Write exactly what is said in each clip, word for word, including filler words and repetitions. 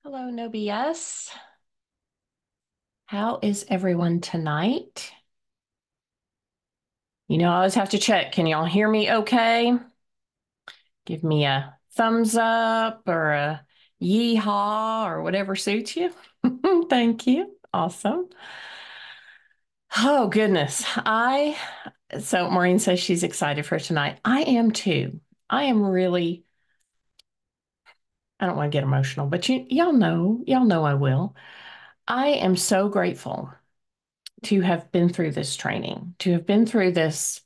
Hello, No B S. How is everyone tonight? You know, I always have to check. Can y'all hear me okay? Give me a thumbs up or a yeehaw or whatever suits you. Thank you. Awesome. Oh, goodness. I, so Maureen says she's excited for tonight. I am too. I am really, I don't want to get emotional, but you, y'all know, y'all know I will. I am so grateful to have been through this training, to have been through this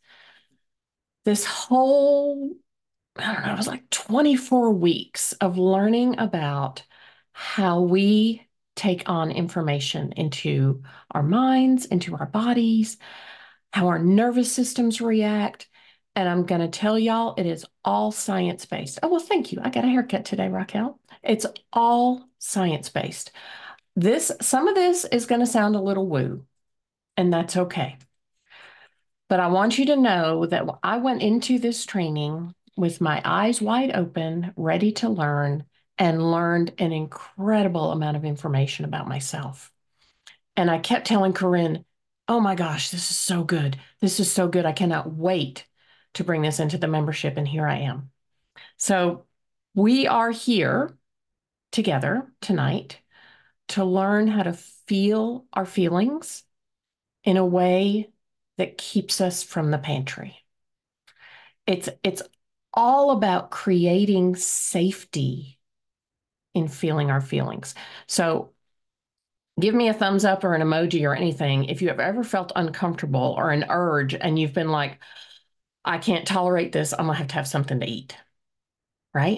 this whole, I don't know, it was like twenty-four weeks of learning about how we take on information into our minds, into our bodies, how our nervous systems react. And I'm going to tell y'all, it is all science based. Oh, well, thank you. I got a haircut today, Raquel. It's all science based. This, some of this is going to sound a little woo, and that's okay. But I want you to know that I went into this training with my eyes wide open, ready to learn, and learned an incredible amount of information about myself. And I kept telling Corinne, oh my gosh, this is so good. This is so good. I cannot wait to bring this into the membership. And here I am. So we are here together tonight to learn how to feel our feelings in a way that keeps us from the pantry. It's it's all about creating safety in feeling our feelings. So give me a thumbs up or an emoji or anything if you have ever felt uncomfortable or an urge and you've been like, I can't tolerate this. I'm gonna have to have something to eat, right?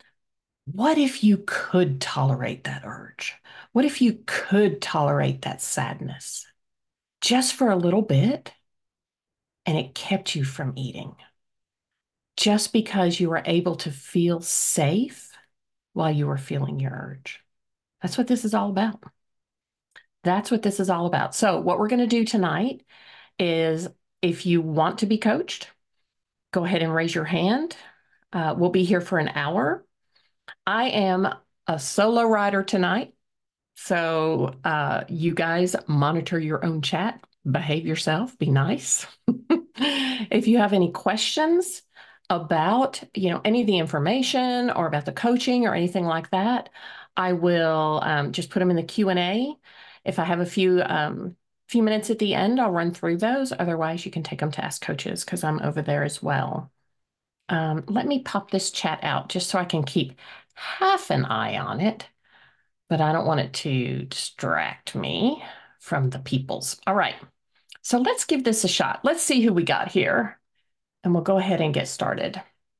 What if you could tolerate that urge? What if you could tolerate that sadness just for a little bit and it kept you from eating? Just because you were able to feel safe while you were feeling your urge. That's what this is all about. That's what this is all about. So, what we're going to do tonight is if you want to be coached, go ahead and raise your hand. Uh, we'll be here for an hour. I am a solo rider tonight. So, uh, you guys monitor your own chat, behave yourself, be nice. If you have any questions about, you know, any of the information or about the coaching or anything like that, I will um, just put them in the Q and A. If I have a few um, few minutes at the end, I'll run through those. Otherwise, you can take them to Ask Coaches because I'm over there as well. Um, let me pop this chat out just so I can keep half an eye on it, but I don't want it to distract me from the peoples. All right. So let's give this a shot. Let's see who we got here, and we'll go ahead and get started.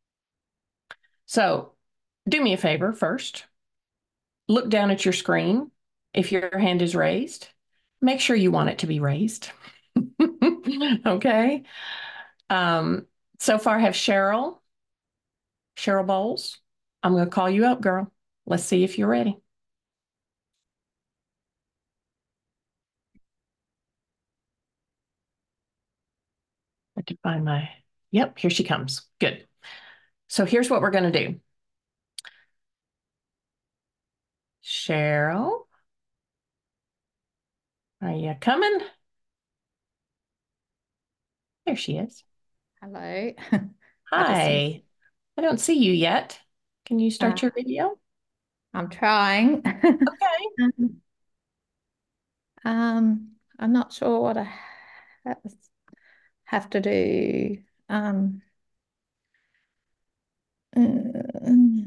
So do me a favor first. Look down at your screen. If your hand is raised, make sure you want it to be raised. Okay. Um, so far, I have Cheryl, Cheryl Bowles. I'm going to call you up, girl. Let's see if you're ready. I have to find my, yep, here she comes. Good. So here's what we're going to do. Cheryl, are you coming? There she is. Hello. I just missed. Hi. I don't see you yet. Can you Uh, start your video? I'm trying. Okay. Um, um, I'm not sure what I ha- have to do. Um, mm,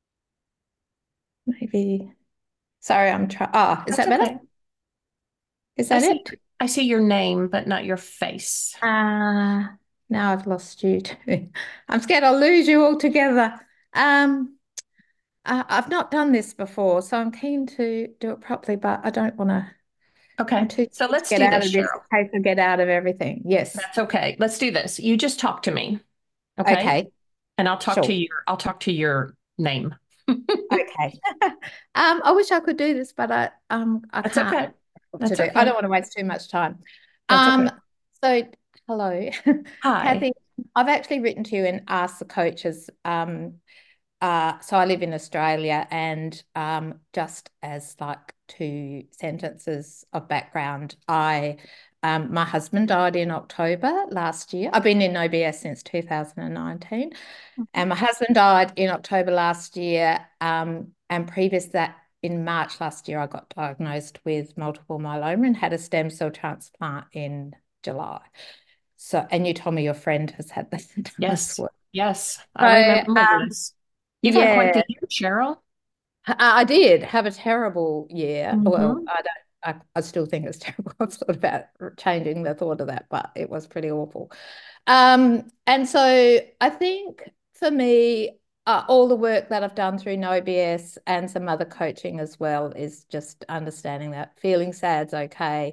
maybe. Sorry, I'm trying. Oh, is That's that better? okay. Is I that see it? I see your name, but not your face. Uh, now I've lost you too. I'm scared I'll lose you altogether. Um, I, I've not done this before, so I'm keen to do it properly, but I don't want to. I'm Okay. too So scared to let's get do out this, of this in Cheryl. case I get out of everything. Yes. That's okay. Let's do this. You just talk to me, okay? Okay. And I'll talk to Sure. your I'll talk to your name. Okay. Um, I wish I could do this, but I um I That's can't okay. what to That's do. I okay. don't want to waste too much time. That's okay. Um, so hello, Hi. Kathy. I've actually written to you and asked the coaches um uh, so I live in Australia, and um, just as like two sentences of background, I um, my husband died in October last year. I've been in O B S since two thousand nineteen, and my husband died in October last year. Um, and previous to that, in March last year, I got diagnosed with multiple myeloma and had a stem cell transplant in July. So, and you told me your friend has had that done as Yes. well. Yes. I So, remember um, this. You've had quite yeah, the year, Cheryl. I did have a terrible year. Well, Hmm. I don't. I, I still think it's terrible. I've thought about changing the thought of that, but it was pretty awful. Um, and so I think for me, uh, all the work that I've done through No B S and some other coaching as well is just understanding that feeling sad's okay.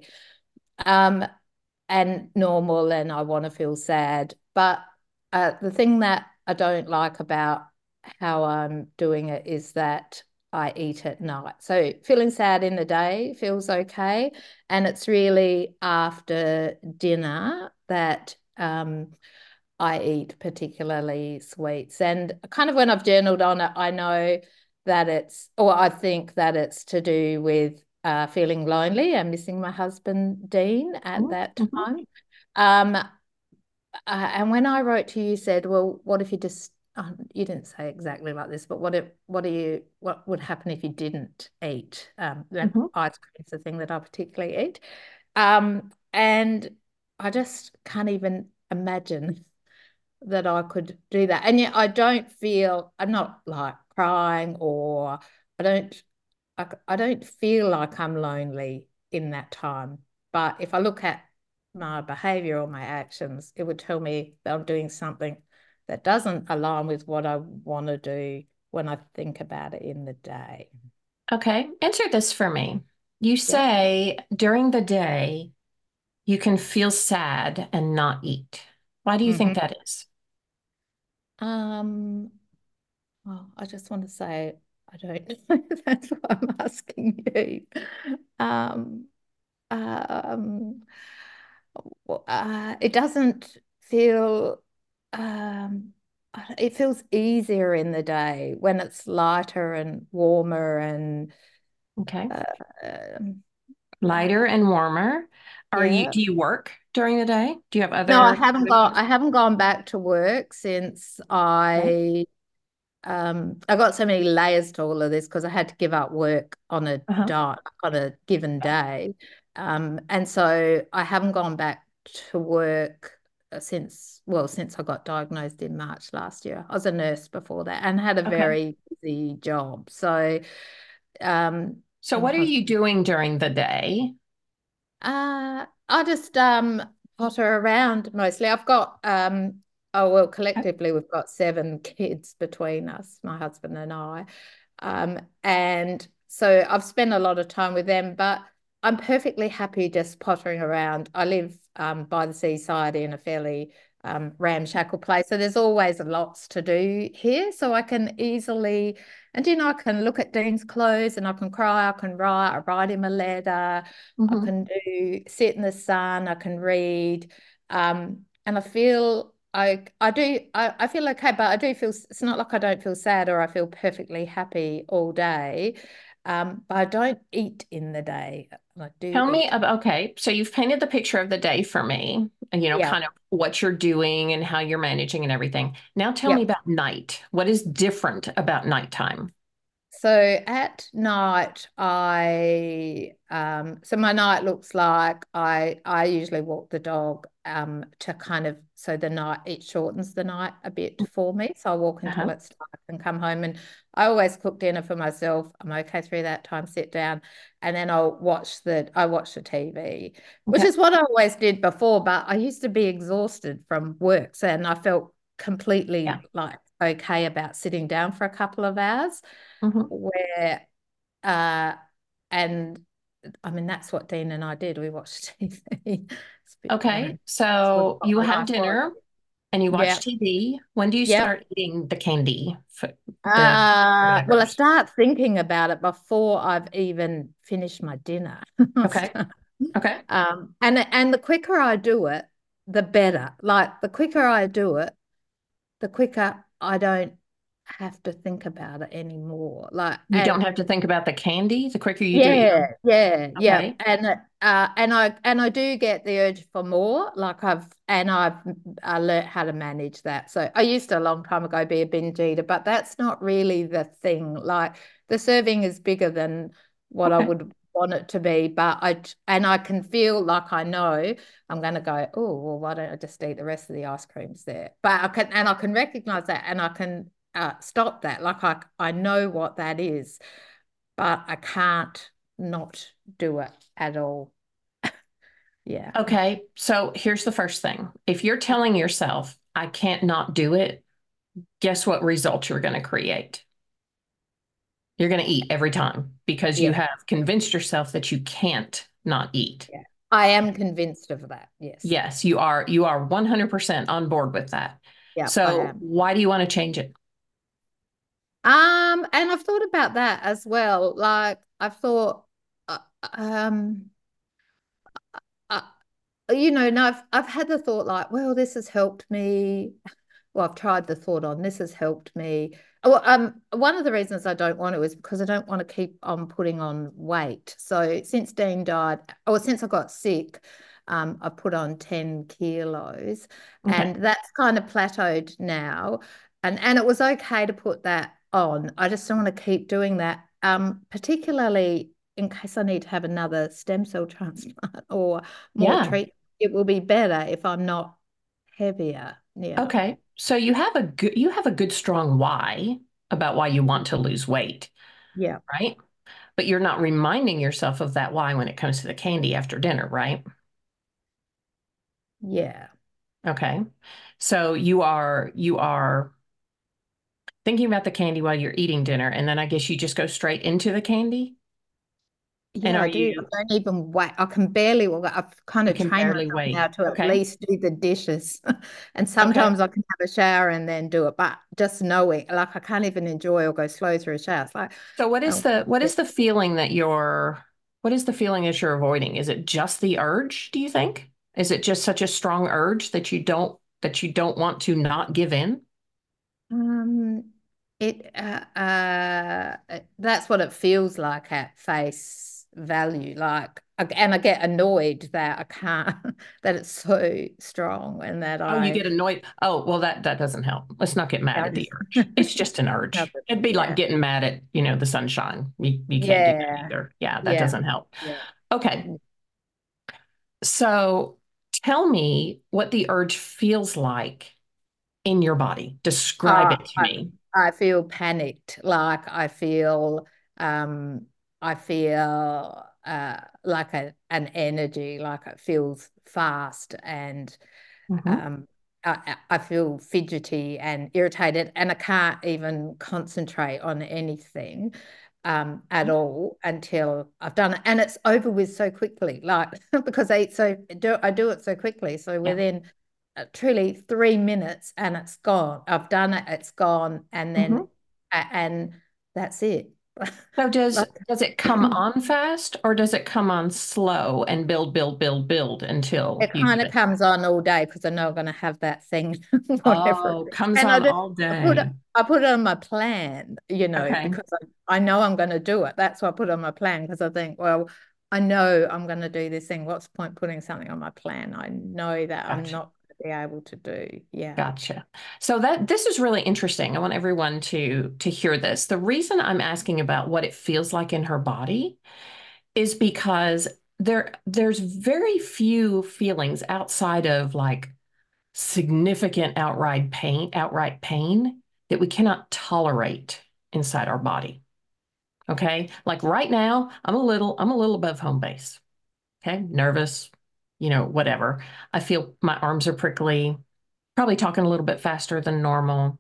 Um, and normal, and I want to feel sad. But uh, the thing that I don't like about how I'm doing it is that I eat at night. So feeling sad in the day feels okay. And it's really after dinner that um, I eat particularly sweets. And kind of when I've journaled on it, I know that it's, or I think that it's to do with uh, feeling lonely and missing my husband, Dean, at that Hmm. time. Um, uh, and when I wrote to you, you said, well, what if you just, uh, you didn't say exactly like this, but what if, what do you, what would happen if you didn't eat? Um, and Hmm. ice cream's the thing that I particularly eat. Um, and I just can't even imagine that I could do that. And yet I don't feel, I'm not like crying, or I don't, I, I don't feel like I'm lonely in that time. But if I look at my behavior or my actions, it would tell me that I'm doing something that doesn't align with what I want to do when I think about it in the day. Okay. Answer this for me. You Yeah. say during the day you can feel sad and not eat. Why do you think Mm-hmm. that is? Um, well, I just want to say I don't know. That's why I'm asking you. Um, um, uh, it doesn't feel, um, it feels easier in the day when it's lighter and warmer and Okay. uh, um, Lighter uh, and warmer. Are you, yeah. do you work during the day? Do you have No, I other, haven't other got jobs? I haven't gone back to work since Okay. I Um, I got so many layers to all of this because I had to give up work on a Uh-huh. dot on a given day. Um, and so I haven't gone back to work since, well, since I got diagnosed in March last year. I was a nurse before that and had a Okay. very busy job. So, um, So and my what are you husband, doing during the day? uh, I just um potter around mostly. I've got um oh well, Okay. collectively we've got seven kids between us, my husband and I. Um, and so I've spent a lot of time with them, but I'm perfectly happy just pottering around. I live um by the seaside in a fairly um ramshackle place. So there's always lots to do here. So I can easily, and you know, I can look at Dean's clothes and I can cry, I can write, I write him a letter. I Hmm. can do sit in the sun, I can read. Um, and I feel I I do I, I feel okay, but I do feel it's not like I don't feel sad or I feel perfectly happy all day. Um, but I don't eat in the day. I do Tell me eat. about, okay, so you've painted the picture of the day for me, and you know, Yeah. kind of what you're doing and how you're managing and everything. Now tell me Yep. about night. What is different about nighttime? So at night, I um, so my night looks like I I usually walk the dog um to kind of, so the night it shortens the night a bit for me. So I walk until Uh-huh. it's dark and come home, and I always cook dinner for myself. I'm okay through that time, sit down, and then I'll watch the I watch the T V, which Okay. is what I always did before. But I used to be exhausted from work, so and I felt Yeah. completely like okay about sitting down for a couple of hours Hmm. where uh and I mean that's what Dean and I did. We watched T V. It's a bit Okay. boring. That's what, So what you my have life was. dinner and you watch Yeah. T V. When do you Yep. start eating the candy? For the Uh well, I whatever. start thinking about it before I've even finished my dinner. I Okay. start- Okay. um and and the quicker I do it, the better. Like the quicker I do it, the quicker I don't have to think about it anymore. Like, You don't and have to think about the candy. The quicker you do it, you yeah, don't. yeah, yeah. Okay. And uh and I and I do get the urge for more. Like I've and I've I learned how to manage that. So I used to a long time ago be a binge eater, but that's not really the thing. Like the serving is bigger than what I Okay. would want it to be, but I and I can feel like I know I'm gonna go, oh, well, why don't I just eat the rest of the ice creams there? But I can and I can recognize that and I can uh, stop that. Like I I know what that is, but I can't not do it at all. Yeah. Okay. So here's the first thing. If you're telling yourself, I can't not do it, guess what result you're going to create? You're going to eat every time because you Yeah. have convinced yourself that you can't not eat. Yeah. I am convinced of that. Yes. Yes, you are you are one hundred percent on board with that. Yeah, I So am. why do you want to change it? Um, and I've thought about that as well. Like I've thought, uh, um, uh, you know, and I've I've had the thought like, well, this has helped me. Well, I've tried the thought on this has helped me. Well, um, one of the reasons I don't want to is because I don't want to keep on putting on weight. So since Dean died, or since I got sick, um, I put on ten kilos, Okay. and that's kind of plateaued now. And and it was okay to put that on. I just don't want to keep doing that, um, particularly in case I need to have another stem cell transplant or more Yeah. treatment. It will be better if I'm not heavier. Yeah. Okay. So you have a good you have a good strong why about why you want to lose weight, Yeah. right? But you're not reminding yourself of that why when it comes to the candy after dinner, right? Yeah. Okay. So you are you are thinking about the candy while you're eating dinner, and then I guess you just go straight into the candy. And Yeah, are I do. you I don't even wait. I can barely walk. I've kind you of can trained barely myself now wait. to at Okay. least do the dishes. And Okay. sometimes I can have a shower and then do it. But just knowing, like I can't even enjoy or go slow through a shower. It's like, So what is um, the what is the feeling that you're what is the feeling that you're avoiding? Is it just the urge, do you think? Is it just such a strong urge that you don't that you don't want to not give in? Um, it uh, uh that's what it feels like at face value. Like, and I get annoyed that I can't that it's so strong and that Oh, you I get annoyed. Oh, well, that that doesn't help. Let's not get mad at don't. the urge. It's just an urge. Another- It'd be like Yeah, getting mad at, you know, the sunshine. You you can't do that yeah, either. Yeah, that yeah, doesn't help. yeah. Okay. So tell me what the urge feels like in your body. Describe Uh, it to I me. I feel panicked. Like I feel um I feel uh like a an energy, like it feels fast and Hmm. um I, I feel fidgety and irritated and I can't even concentrate on anything um at all until I've done it. And it's over with so quickly, like because I eat so do I do it so quickly. So Yeah. within uh, truly three minutes and it's gone. I've done it, it's gone, and then Hmm. and that's it. So does Like does it come on fast or does it come on slow and build, build, build, build until it you kind give of it? comes on all day because I know I'm going to have that thing, whatever it Oh, is. comes And I on do, all I put it, day. I put it on my plan, you know, Okay. because I, I know I'm going to do it. That's why I put it on my plan because I think, well, I know I'm going to do this thing. What's the point putting something on my plan? I know that I'm Gotcha. not going to be able to do. Yeah. Gotcha. So that this is really interesting. I want everyone to to hear this. The reason I'm asking about what it feels like in her body is because there there's very few feelings outside of like significant outright pain, outright pain that we cannot tolerate inside our body. Okay? Like right now, I'm a little I'm a little above home base. Okay? Nervous, you know, whatever. I feel my arms are prickly, probably talking a little bit faster than normal.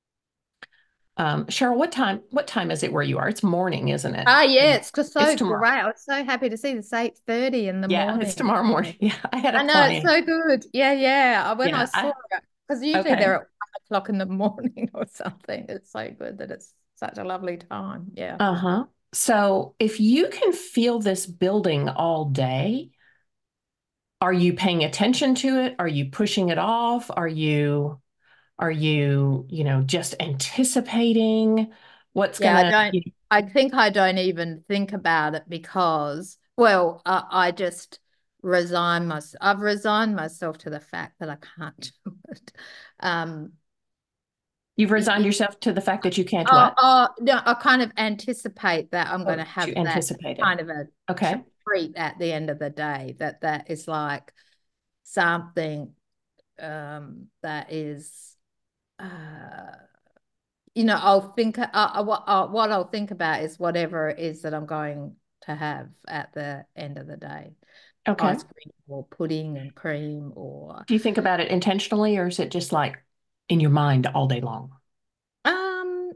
Um, Cheryl, what time what time is it where you are? It's morning, isn't it? Oh yeah, it's just It's so tomorrow. great. I was so happy to see this eight thirty in the Yeah, it's morning. tomorrow morning. Yeah. Yeah, I had a I know it's client. so good. Yeah, yeah. When I Yeah, saw I it, because usually they're okay. at one o'clock in the morning or something. It's so good that it's such a lovely time. Yeah. Uh-huh. So if you can feel this building all day, are you paying attention to it? Are you pushing it off? Are you Are you, you know, just anticipating what's Yeah, I gonna, don't, you I think I don't even think about it because, well, I, I just resign myself. I've resigned myself to the fact that I can't do it. Um, you've y- resigned y- yourself to the fact that you can't oh, what? oh, no, I kind of anticipate that I'm going to Oh, have to that anticipate it. kind of a Okay. treat at the end of the day, that that is like something um, that is, uh, you know, I'll think, uh, uh, what, uh, what I'll think about is whatever it is that I'm going to have at the end of the day. Okay. Ice cream or pudding and cream or, Do you think about it intentionally or is it just like in your mind all day long? um,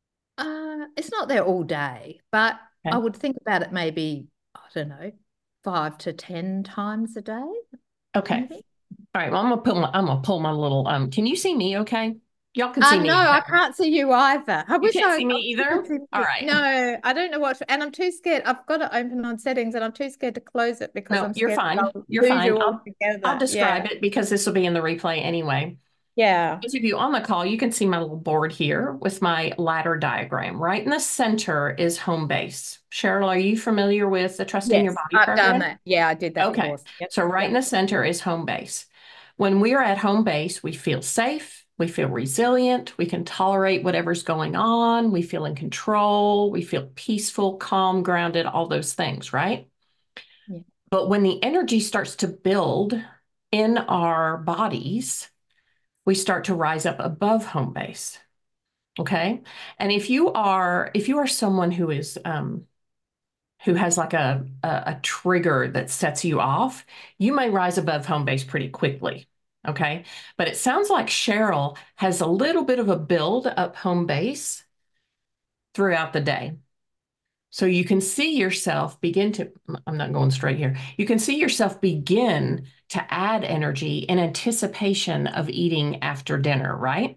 uh, it's not there all day, but I Okay. would think about it maybe, I don't know, five to ten times a day, Okay. maybe. All right. Well, I'm gonna pull my, I'm gonna pull my little, um, can you see me okay? Y'all can Uh, see no, me, I okay? can't see you either. I You wish can't I, I see me wish I could either? see All you. right. No, I don't know what to, and I'm too scared. I've got it open on settings and I'm too scared to close it because No, I'm you're scared that fine. I'll You're lose fine. you all I'll I'll together. describe Yeah. it because this will be in the replay anyway. Yeah. Those of you on the call, you can see my little board here with my ladder diagram. Right in the center is home base. Cheryl, are you familiar with the Trusting Your Yes, Body I've done program? that. Yeah, I did that Okay. course. Yep. So right in Yep. the center is home base. When we're at home base, we feel safe, we feel resilient, we can tolerate whatever's going on, we feel in control, we feel peaceful, calm, grounded, all those things, right? Yeah. But when the energy starts to build in our bodies, we start to rise up above home base. Okay. And if you are, if you are someone who is, um, who has like a, a, a trigger that sets you off, you may rise above home base pretty quickly. Okay. But it sounds like Cheryl has a little bit of a build up home base throughout the day. So you can see yourself begin to, I'm not going straight here. You can see yourself begin to add energy in anticipation of eating after dinner, right?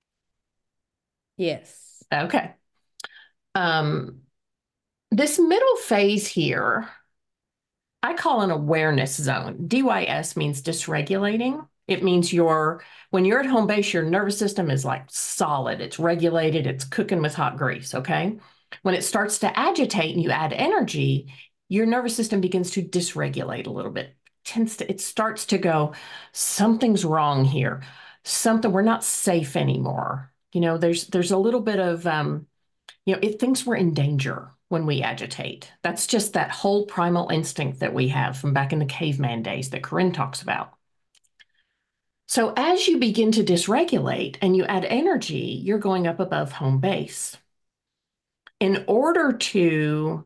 Yes. Okay. Um, this middle phase here, I call an awareness zone. D Y S means dysregulating. It means your when you're at home base, your nervous system is like solid. It's regulated. It's cooking with hot grease. Okay. When it starts to agitate and you add energy, your nervous system begins to dysregulate a little bit. Tends to it starts to go, something's wrong here. Something we're not safe anymore. You know, there's there's a little bit of um, you know, it thinks we're in danger when we agitate. That's just that whole primal instinct that we have from back in the caveman days that Corinne talks about. So as you begin to dysregulate and you add energy, you're going up above home base. In order to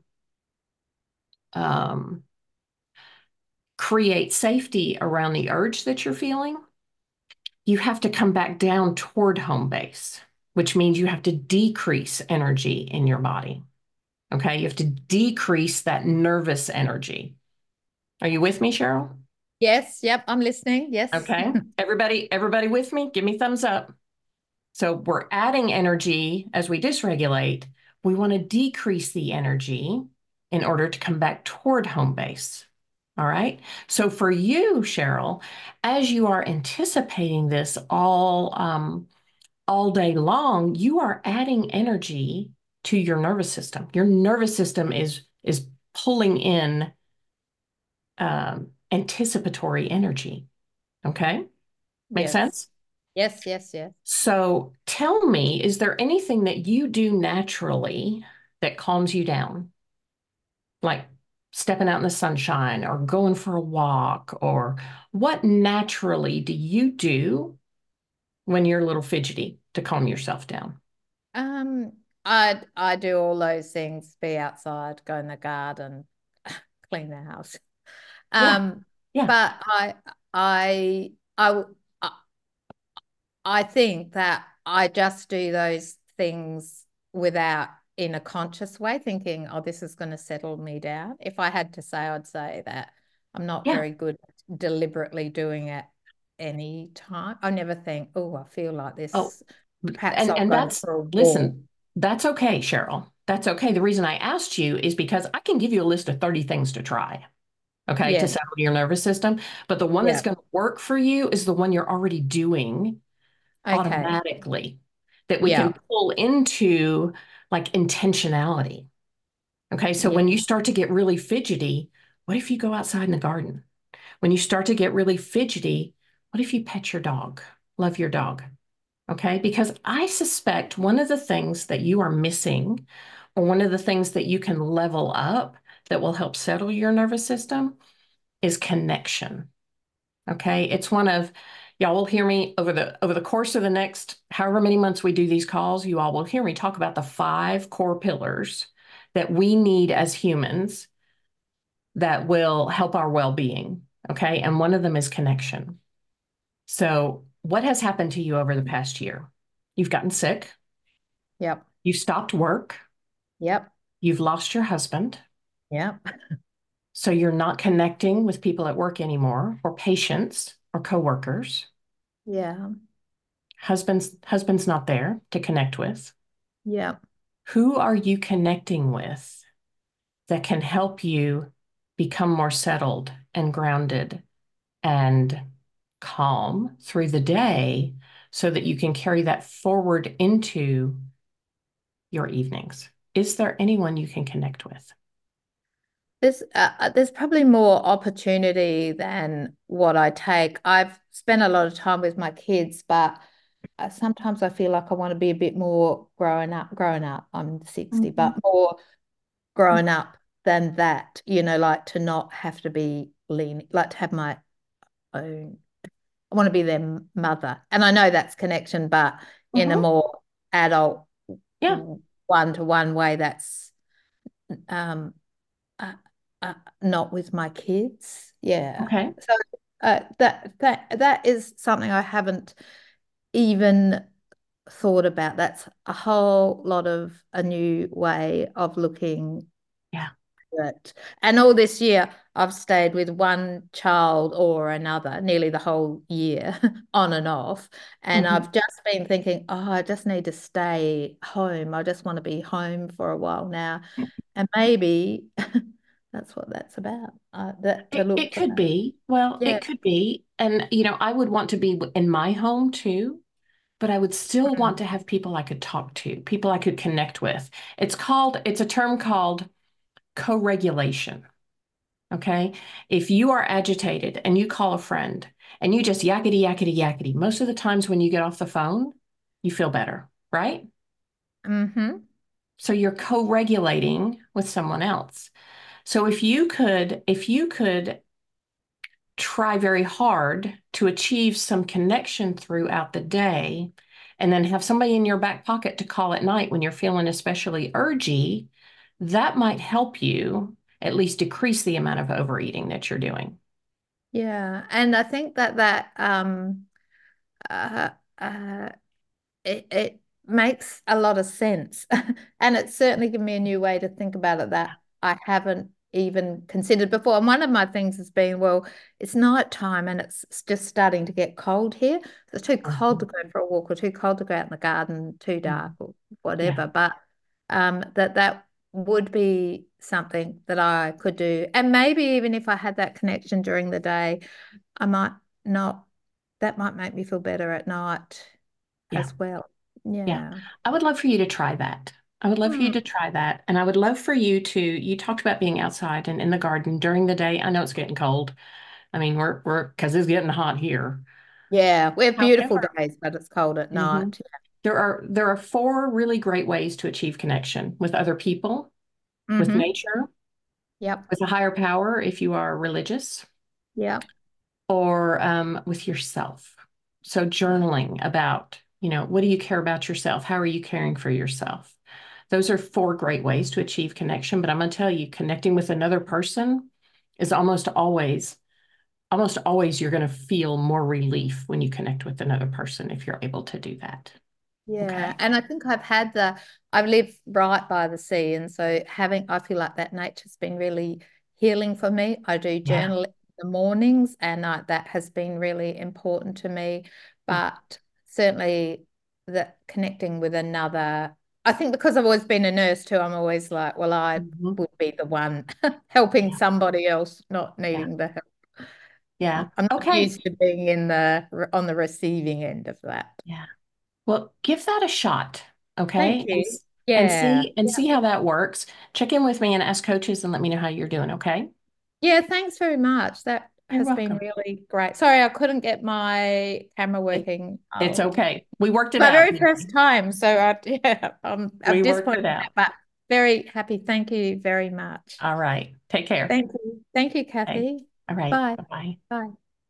um, create safety around the urge that you're feeling, you have to come back down toward home base, which means you have to decrease energy in your body. Okay, you have to decrease that nervous energy. Are you with me, Cheryl? Yes. Yep. I'm listening. Yes. Okay. Everybody, everybody with me? Give me thumbs up. So we're adding energy as we dysregulate. We want to decrease the energy in order to come back toward home base. All right. So for you, Cheryl, as you are anticipating this all um, all day long, you are adding energy to your nervous system. Your nervous system is is pulling in um, anticipatory energy. Okay. Make Yes. sense? Yes. Yes. Yes. So tell me, is there anything that you do naturally that calms you down? Like stepping out in the sunshine or going for a walk, or what naturally do you do when you're a little fidgety to calm yourself down? Um, I I do all those things, be outside, go in the garden, clean the house. Yeah. Um, Yeah. but I I I I I think that I just do those things without in a conscious way, thinking, oh, this is going to settle me down. If I had to say, I'd say that I'm not Yeah. very good at deliberately doing it any time. I never think, oh, I feel like Oh, this. Perhaps and I'll and go that's for a walk. listen, that's okay, Cheryl. That's okay. The reason I asked you is because I can give you a list of thirty things to try, okay, to Yeah, settle your nervous system. But the one that's yeah, going to work for you is the one you're already doing Okay. automatically that we can Yeah. pull into like intentionality. Okay. So Yeah. when you start to get really fidgety, what if you go outside in the garden? When you start to get really fidgety, what if you pet your dog? Love your dog. Okay. Because I suspect one of the things that you are missing, or one of the things that you can level up that will help settle your nervous system, is connection. Okay. It's one of, y'all will hear me over the over the course of the next however many months we do these calls, you all will hear me talk about the five core pillars that we need as humans that will help our well-being. Okay. And one of them is connection. So, what has happened to you over the past year? You've gotten sick, Yep. you've stopped work, Yep. you've lost your husband. Yep. So, you're not connecting with people at work anymore, or patients or coworkers. Yeah. Husband's husband's not there to connect with. Yep. Who are you connecting with that can help you become more settled and grounded and calm through the day so that you can carry that forward into your evenings? Is there anyone you can connect with? There's uh, uh, there's probably more opportunity than what I take. I've spent a lot of time with my kids, but uh, sometimes I feel like I want to be a bit more growing up. Growing up, I'm sixty, Mhm. but more growing up than that. You know, like to not have to be lean, like to have my own. I want to be their mother, and I know that's connection, but in a Mhm. more adult Yeah. one-to-one way. That's um uh, uh, not with my kids. Yeah. Okay. So uh, that that that is something I haven't even thought about. That's a whole lot of a new way of looking Yeah. at it. And all this year, I've stayed with one child or another, nearly the whole year, on and off. And Mhm. I've just been thinking, oh, I just need to stay home. I just want to be home for a while now. And maybe that's what that's about. Uh, that to It, look it for could that. be. Well, Yeah. it could be. And, you know, I would want to be in my home too, but I would still Mm. want to have people I could talk to, people I could connect with. It's called, it's a term called co-regulation. Okay. If you are agitated and you call a friend and you just yakety, yakety, yakety, most of the times when you get off the phone, you feel better, right? Mm-hmm. So you're co-regulating with someone else. So if you could, if you could try very hard to achieve some connection throughout the day and then have somebody in your back pocket to call at night when you're feeling especially urgy, that might help you at least decrease the amount of overeating that you're doing. Yeah. And I think that that um uh, uh it, it makes a lot of sense. And it's certainly given me a new way to think about it that I haven't even considered before. And one of my things has been, well, it's night time and it's just starting to get cold here. So it's too cold to Mhm. go for a walk or too cold to go out in the garden, too dark Mhm. or Yeah, whatever. But um, that that would be something that I could do. And maybe even if I had that connection during the day, I might not, that might make me feel better at night yeah, as well. yeah. Yeah. I would love for you to try that. I would love for you Hmm. to try that. And I would love for you to, you talked about being outside and in the garden during the day. I know it's getting cold. I mean, we're, we're, because it's getting hot here. Yeah, we have beautiful However, days, but it's cold at mhm, night. there are there are four really great ways to achieve connection with other people, with Mm-hmm. nature, Yep. with a higher power if you are religious, Yep. or um, with yourself. So journaling about, you know, what do you care about yourself? How are you caring for yourself? Those are four great ways to achieve connection. But I'm going to tell you, connecting with another person is almost always, almost always you're going to feel more relief when you connect with another person if you're able to do that. Yeah. Okay. And I think I've had the, I've lived right by the sea. And so having, I feel like that nature's been really healing for me. I do Yeah. journal in the mornings and I, that has been really important to me. Yeah. But certainly that connecting with another, I think because I've always been a nurse too, I'm always like, well, I Mhm. would be the one helping Yeah. somebody else, not Yeah. needing the help. Yeah. I'm not Okay. used to being in the on the receiving end of that. Yeah. Well, give that a shot, Thank okay? And you. s- and Yeah. see and see how that works. Check in with me and ask coaches and let me know how you're doing, okay? Yeah, thanks very much. That You're has been welcome. really great. Sorry, I couldn't get my camera It, working. it's Oh, okay. We worked it my out. very first time. So I, yeah, I'm, I'm We worked disappointed it in that, out. but very happy. Thank you very much. All right. Take care. Thank you. Thank you, Okay. Kathy. All right. Bye. Bye-bye. Bye.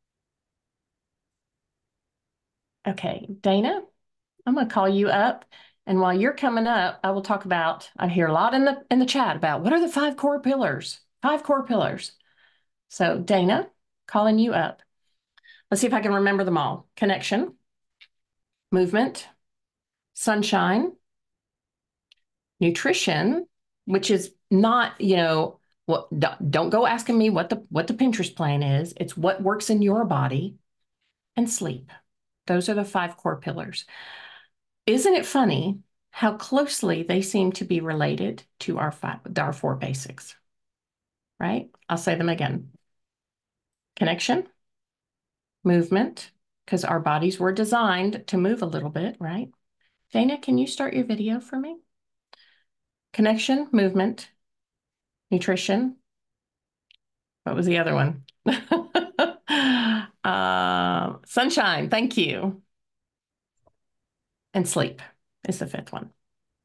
Okay, Dana, I'm gonna call you up. And while you're coming up, I will talk about, I hear a lot in the in the chat about what are the five core pillars? Five core pillars. So Dana, calling you up. Let's see if I can remember them all. Connection, movement, sunshine, nutrition, which is not, you know, what don't go asking me what the what the Pinterest plan is. It's what works in your body, and sleep. Those are the five core pillars. Isn't it funny how closely they seem to be related to our five, our four basics, right? I'll say them again. Connection, movement, because our bodies were designed to move a little bit, right? Dana, can you start your video for me? Connection, movement, nutrition. What was the other one? uh, sunshine, thank you. And sleep is the fifth one.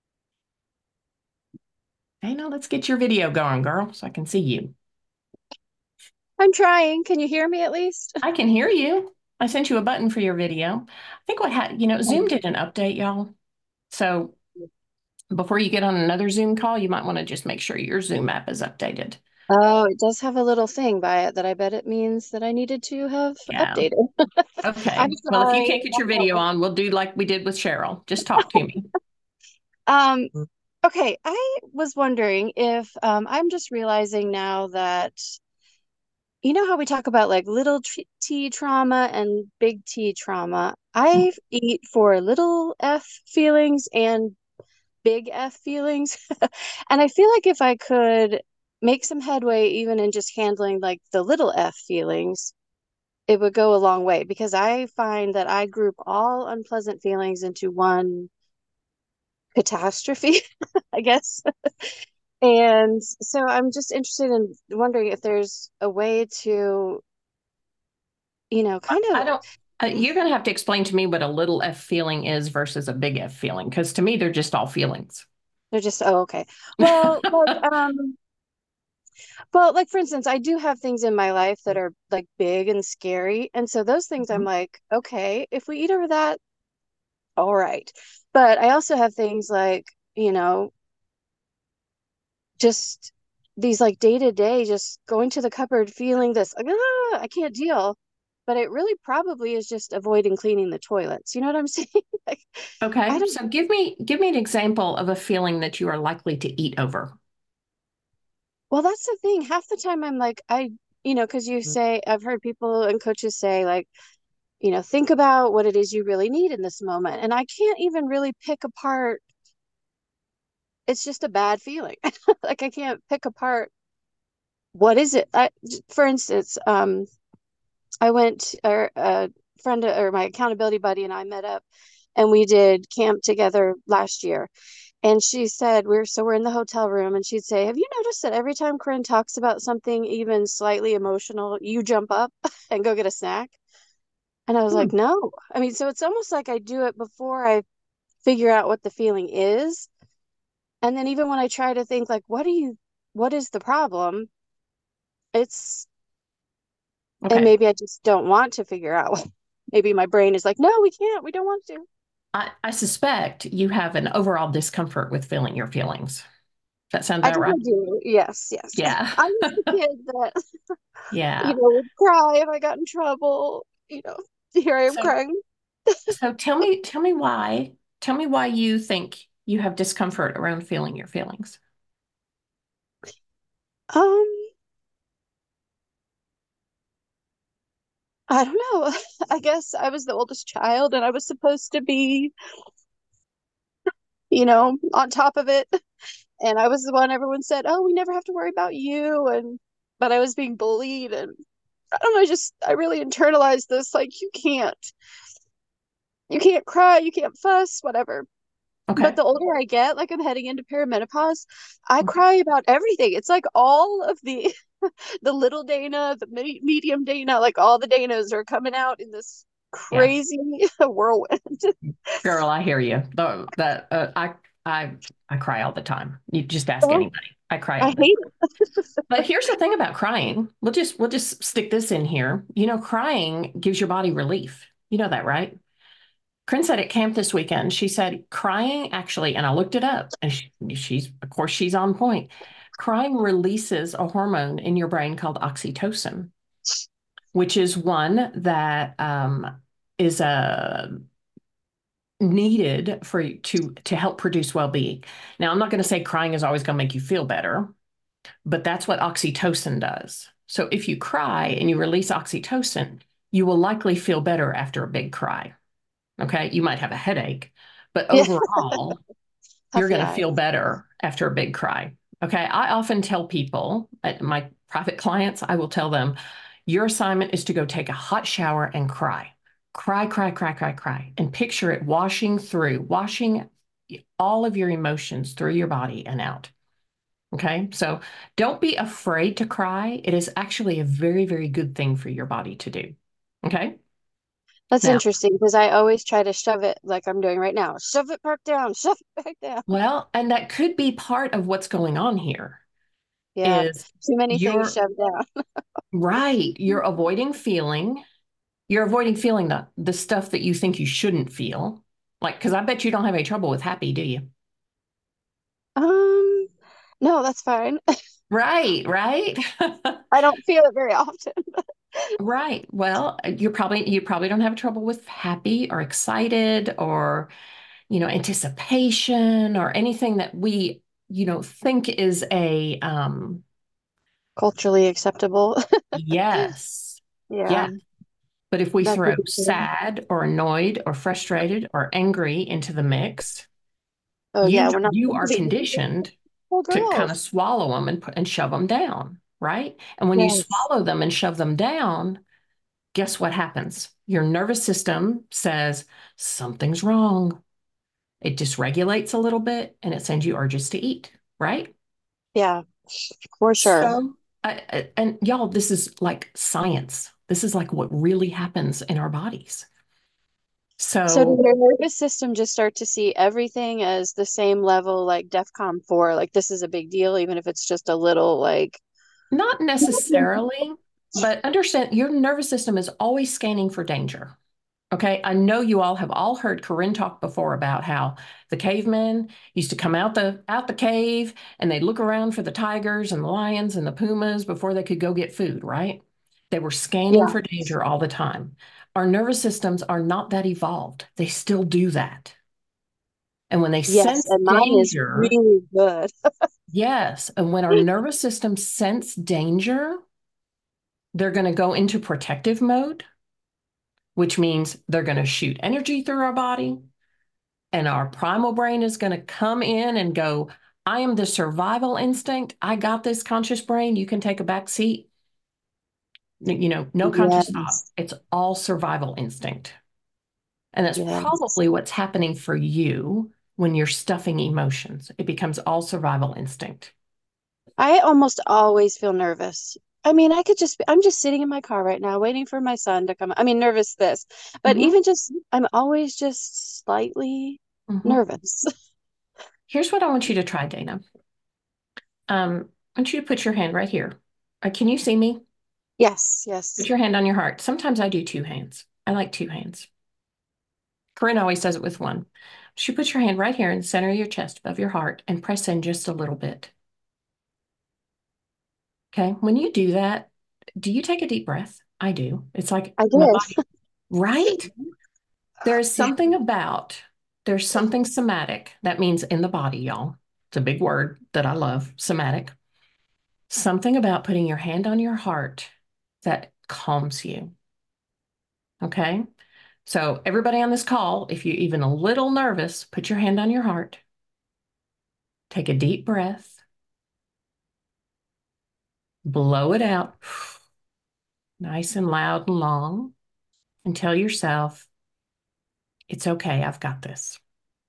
Dana, let's get your video going, girl, so I can see you. I'm trying. Can you hear me at least? I can hear you. I sent you a button for your video. I think what had, you know, Zoom did an update, y'all. So before you get on another Zoom call, you might want to just make sure your Zoom app is updated. Oh, it does have a little thing by it that I bet it means that I needed to have Yeah. updated. I'm Okay. Well, if you sorry. can't get your video on, we'll do like we did with Cheryl. Just talk to me. Um, okay, I was wondering if um, I'm just realizing now that you know how we talk about like little t, t trauma and big T trauma. I eat for little f feelings and big F feelings. And I feel like if I could make some headway even in just handling like the little F feelings, it would go a long way because I find that I group all unpleasant feelings into one catastrophe, I guess. And so I'm just interested in wondering if there's a way to, you know, kind I of, don't, uh, you're going to have to explain to me what a little F feeling is versus a big F feeling, because to me, they're just all feelings. they're just, oh, okay. Well, like, um, well, like for instance, I do have things in my life that are like big and scary. And so those things I'm Mhm. like, okay, if we eat over that, all right. But I also have things like, you know, just these like day to day, just going to the cupboard, feeling this, like, ah, I can't deal. But it really probably is just avoiding cleaning the toilets. You know what I'm saying? Like, I Okay. don't, So give me give me an example of a feeling that you are likely to eat over. well, that's the thing. Half the time I'm like, I, you know, because you say, I've heard people and coaches say, like, you know, think about what it is you really need in this moment. And I can't even really pick apart. It's just a bad feeling. Like I can't pick apart what is it. I, for instance, um, I went, or a friend or my accountability buddy and I met up and we did camp together last year. And she said, we're so we're in the hotel room, and she'd say, have you noticed that every time Corinne talks about something even slightly emotional, you jump up and go get a snack? And I was Hmm. like, no. I mean, so it's almost like I do it before I figure out what the feeling is. And then even when I try to think like, what do you, what is the problem? It's, and Okay. maybe I just don't want to figure out. Maybe my brain is like, no, we can't, we don't want to. I, I suspect you have an overall discomfort with feeling your feelings. That sound I about think right? I do. Yes, yes. Yeah. I was the kid that, you Yeah. know, would cry if I got in trouble. You know, here I am So crying. so tell me tell me why tell me why you think you have discomfort around feeling your feelings. Um, I don't know. I guess I was the oldest child and I was supposed to be, you know, on top of it. And I was the one everyone said, "Oh, we never have to worry about you." And but I was being bullied and I don't know, I just I really internalized this, like you can't you can't cry, you can't fuss, whatever. But Okay. the older I get, like I'm heading into perimenopause, I cry about everything. It's like all of the the little Dana, the me- medium Dana, like all the Danas are coming out in this Yeah. crazy whirlwind. Girl, I hear you. The, that uh, I I I cry all the time. You just ask Oh, anybody. I cry I all the hate time. But here's the thing about crying. We'll just we'll just stick this in here. You know, crying gives your body relief. You know that, right? Corinne said at camp this weekend, she said crying actually, and I looked it up, and she, she's, of course, she's on point. Crying releases a hormone in your brain called oxytocin, which is one that um, is a needed for to to help produce well-being. Now, I'm not going to say crying is always going to make you feel better, but that's what oxytocin does. So if you cry and you release oxytocin, you will likely feel better after a big cry. Okay, you might have a headache, but yeah, overall, you're puffy going to feel eyes. better after a big cry. Okay, I often tell people, at my private clients, I will tell them, your assignment is to go take a hot shower and cry. Cry, cry, cry, cry, cry, and picture it washing through, washing all of your emotions through your body and out. Okay, so don't be afraid to cry. It is actually a very, very good thing for your body to do. Okay, That's now, interesting because I always try to shove it like I'm doing right now. Shove it back down, shove it back down. well, and that could be part of what's going on here Yeah, is too many things you're shoved down. right. You're avoiding feeling, you're avoiding feeling the, the stuff that you think you shouldn't feel. Like, because I bet you don't have any trouble with happy, do you? Um, no, that's fine. Right, right. I don't feel it very often. Right. Well, you're probably you probably don't have trouble with happy or excited or, you know, anticipation or anything that we, you know, think is a um Culturally acceptable. yes. Yeah, Yes. But if we that could throw be true. sad or annoyed or frustrated or angry into the mix, Oh yeah, you we're not you supposed to are be conditioned little to kind of girls. swallow them and put, and shove them down, right? And when you Yes. swallow them and shove them down, guess what happens? Your nervous system says something's wrong. It dysregulates a little bit and it sends you urges to eat, right? Yeah, for sure. So, I, I- and y'all, this is like science. This is like what really happens in our bodies. So did So, your nervous system just start to see everything as the same level, like DEFCON four, like this is a big deal, even if it's just a little like, not necessarily, but understand your nervous system is always scanning for danger. Okay, I know you all have all heard Corinne talk before about how the cavemen used to come out the out the cave and they'd look around for the tigers and the lions and the pumas before they could go get food, right? They were scanning yeah, for danger all the time. Our nervous systems are not that evolved. They still do that. And when they yes, sense and mine is danger, really good. yes, and when our nervous systems sense danger, they're going to go into protective mode, which means they're going to shoot energy through our body. And our primal brain is going to come in and go, I am the survival instinct. I got this conscious brain. You can take a back seat. You know, no conscious thought. Yes, It's all survival instinct. And that's yes. probably what's happening for you when you're stuffing emotions. It becomes all survival instinct. I almost always feel nervous. I mean, I could just be, I'm just sitting in my car right now waiting for my son to come. I mean, nervous this, but Mhm, even just, I'm always just slightly mhm. nervous. Here's what I want you to try, Dana. Um, I want you to put your hand right here. Uh, can you see me? Yes, Put yes. your hand on your heart. Sometimes I do two hands. I like two hands. Corinne always does it with one. She puts your hand right here in the center of your chest above your heart and press in just a little bit. Okay. When you do that, do you take a deep breath? I do. It's like I my did. body, right? There's Yeah. something about, there's something somatic. That means in the body, y'all. It's a big word that I love, somatic. Something about putting your hand on your heart that calms you. Okay. So, everybody on this call, if you're even a little nervous, put your hand on your heart, take a deep breath, blow it out, nice and loud and long, and tell yourself, it's okay, I've got this.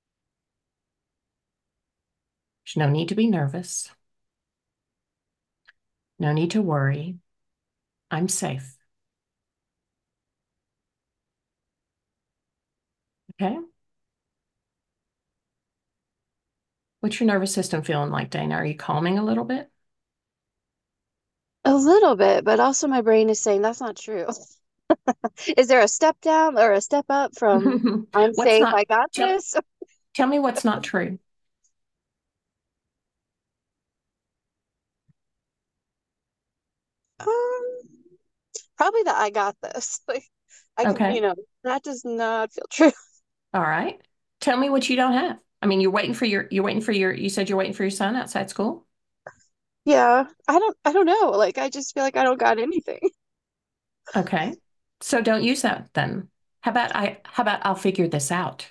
There's no need to be nervous. No need to worry. I'm safe. Okay? What's your nervous system feeling like, Dana? Are you calming a little bit? A little bit, but also my brain is saying that's not true. Is there a step down or a step up from I'm What's safe, not, I got tell, this? tell me what's not true. Um, Probably that I got this. Like I can, Okay. you know, that does not feel true. All right. Tell me what you don't have. I mean, you're waiting for your, you're waiting for your, you said you're waiting for your son outside school? Yeah, I don't I don't know. Like I just feel like I don't got anything. Okay. So don't use that then. How about I, how about I'll figure this out?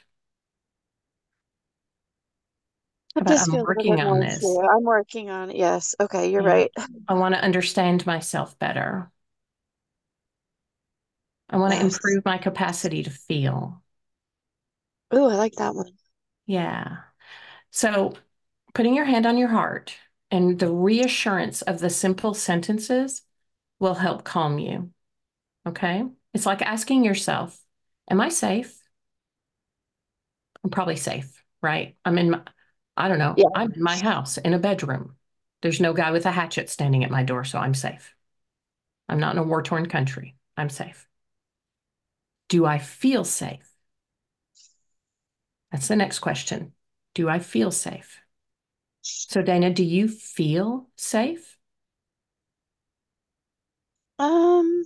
How That about does I'm feel a little working bit on more this? true. I'm working on it. Yes. Okay, you're Yeah. right. I want to understand myself better. I want to Yes. improve my capacity to feel. Oh, I like that one. Yeah. So putting your hand on your heart and the reassurance of the simple sentences will help calm you. Okay. It's like asking yourself, am I safe? I'm probably safe, right? I'm in my, I don't know, Yeah. I'm in my house in a bedroom. There's no guy with a hatchet standing at my door, so I'm safe. I'm not in a war-torn country. I'm safe. Do I feel safe? That's the next question. Do I feel safe? So, Dana, do you feel safe? Um,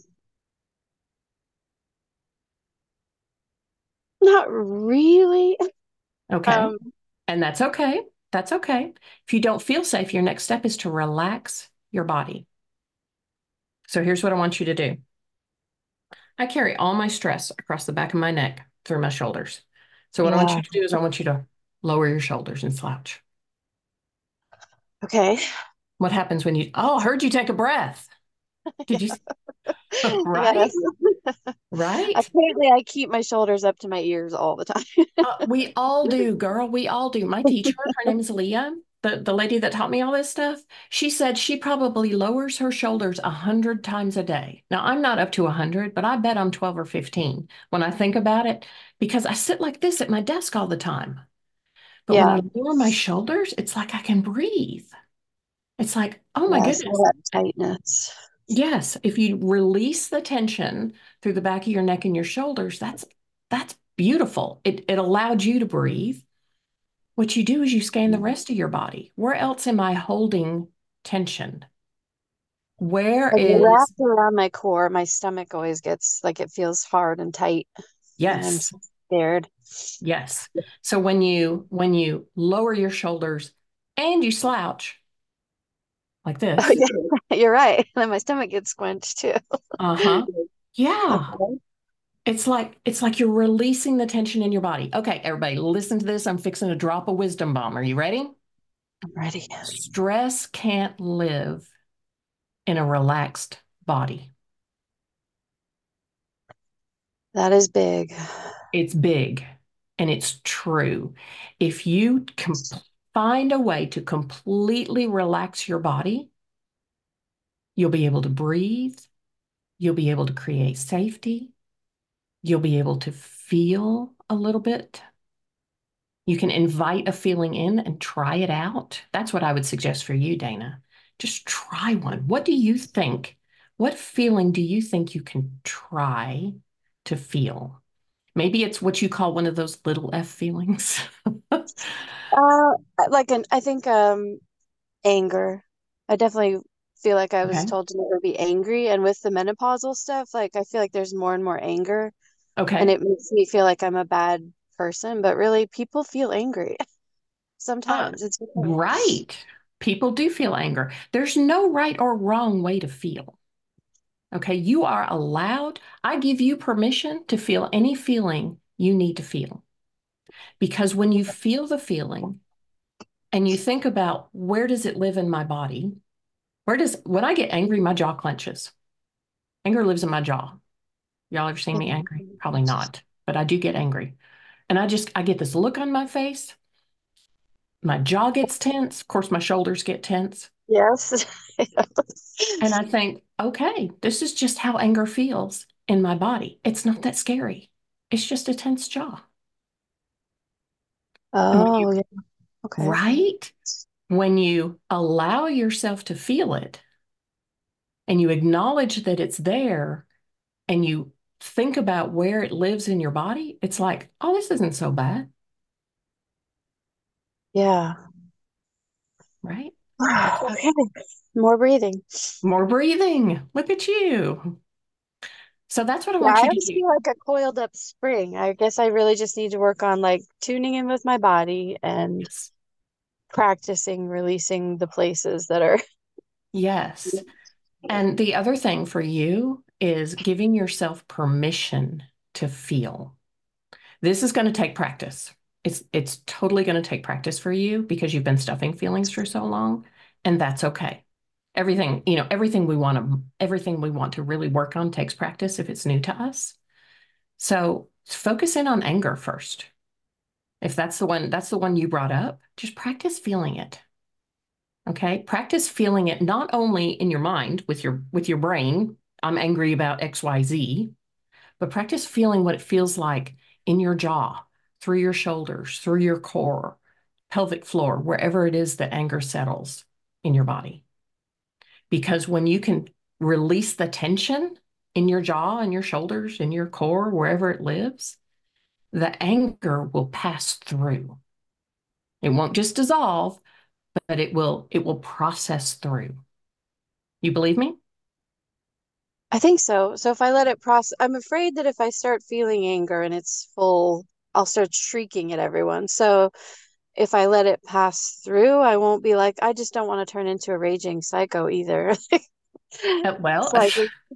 Not really. Okay. Um, And that's okay. That's okay. If you don't feel safe, your next step is to relax your body. So, here's what I want you to do. I carry all my stress across the back of my neck through my shoulders. So, what I want yeah. you to do is I want you to lower your shoulders and slouch. Okay. What happens when you, oh, I heard you take a breath. Did you, right? Yes. Right? Apparently I keep my shoulders up to my ears all the time. Uh, we all do, girl. We all do. My teacher, her name is Leah, the, the lady that taught me all this stuff. She said she probably lowers her shoulders a hundred times a day. Now, I'm not up to a hundred, but I bet I'm twelve or fifteen when I think about it, because I sit like this at my desk all the time. But when Yeah. I lower my shoulders, it's like I can breathe. It's like, oh my Yes, all goodness. that tightness. Yes, if you release the tension through the back of your neck and your shoulders, that's that's beautiful. It it allowed you to breathe. What you do is you scan the rest of your body. Where else am I holding tension? Where Like is, wrapped around my core, my stomach always gets like it feels hard and tight, and I'm yes, so scared. yes. So when you when you lower your shoulders and you slouch like Oh, this, yeah, you're right. Then my stomach gets squenched too. uh-huh. Yeah. Okay, It's like it's like you're releasing the tension in your body. Okay, everybody, listen to this. I'm fixing to drop a wisdom bomb. Are you ready? I'm ready. Stress can't live in a relaxed body. That is big. It's big and it's true. If you can find a way to completely relax your body, you'll be able to breathe, you'll be able to create safety, you'll be able to feel a little bit. You can invite a feeling in and try it out. That's what I would suggest for you, Dana. Just try one. What do you think? What feeling do you think you can try to feel? Maybe it's what you call one of those little F feelings. Uh, like an I think um anger. I definitely feel like I was Okay. told to never be angry, and with the menopausal stuff, like I feel like there's more and more anger, and Okay. it makes me feel like I'm a bad person, but really people feel angry Uh, sometimes. It's okay. right. People do feel anger. There's no right or wrong way to feel. Okay. You are allowed, I give you permission to feel any feeling you need to feel. Because when you feel the feeling and you think about where does it live in my body? Where does, when I get angry, my jaw clenches. Anger lives in my jaw. Y'all ever seen me angry? Probably not, but I do get angry. And I just, I get this look on my face. My jaw gets tense. Of course, my shoulders get tense. Yes. And I think, okay, this is just how anger feels in my body. It's not that scary. It's just a tense jaw. And when you, Oh, yeah. Okay. right? When you allow yourself to feel it and you acknowledge that it's there and you think about where it lives in your body, it's like, oh, this isn't so bad, Yeah. right? Okay. More breathing. More breathing. Look at you. So that's what I Yeah, want I you to always do. feel like a coiled up spring. I guess I really just need to work on like tuning in with my body and Yes. practicing releasing the places that are. Yes. And the other thing for you is giving yourself permission to feel. This is going to take practice. It's it's totally going to take practice for you because you've been stuffing feelings for so long, and that's okay. Everything, you know, everything we want to everything we want to really work on takes practice if it's new to us. So focus in on anger first. If that's the one, that's the one you brought up, just practice feeling it. Okay? Practice feeling it not only in your mind with your with your brain, I'm angry about X Y Z, but practice feeling what it feels like in your jaw, through your shoulders, through your core, pelvic floor, wherever it is that anger settles in your body. Because when you can release the tension in your jaw and your shoulders and your core, wherever it lives, the anger will pass through. It won't just dissolve, but it will it will process through. You believe me? I think so. So if I let it process, I'm afraid that if I start feeling anger and it's full, I'll start shrieking at everyone. So if I let it pass through, I won't be like, I just don't want to turn into a raging psycho either. Uh, well, It's like,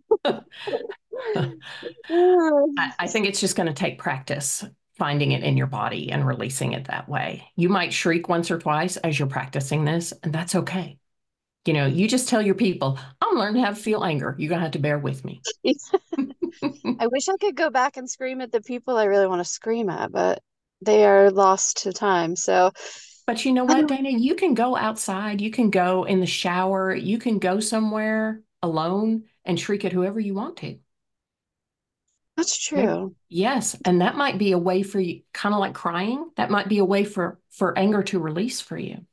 I, I think it's just going to take practice finding it in your body and releasing it that way. You might shriek once or twice as you're practicing this, and that's okay. You know, you just tell your people, I'm learning how to feel anger. You're going to have to bear with me. I wish I could go back and scream at the people I really want to scream at, but they are lost to time. So, But you know what, Dana? You can go outside, you can go in the shower, you can go somewhere alone and shriek at whoever you want to. that's Maybe, true. yes, and that might be a way for you, kind of like crying. That might be a way for for anger to release for you.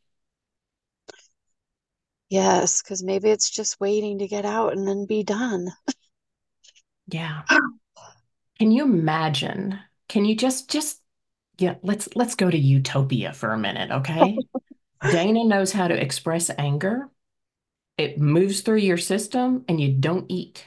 Yes, because maybe it's just waiting to get out and then be done. Yeah. Can you imagine? Can you just just yeah, let's let's go to utopia for a minute, okay? Dana knows how to express anger. It moves through your system and you don't eat.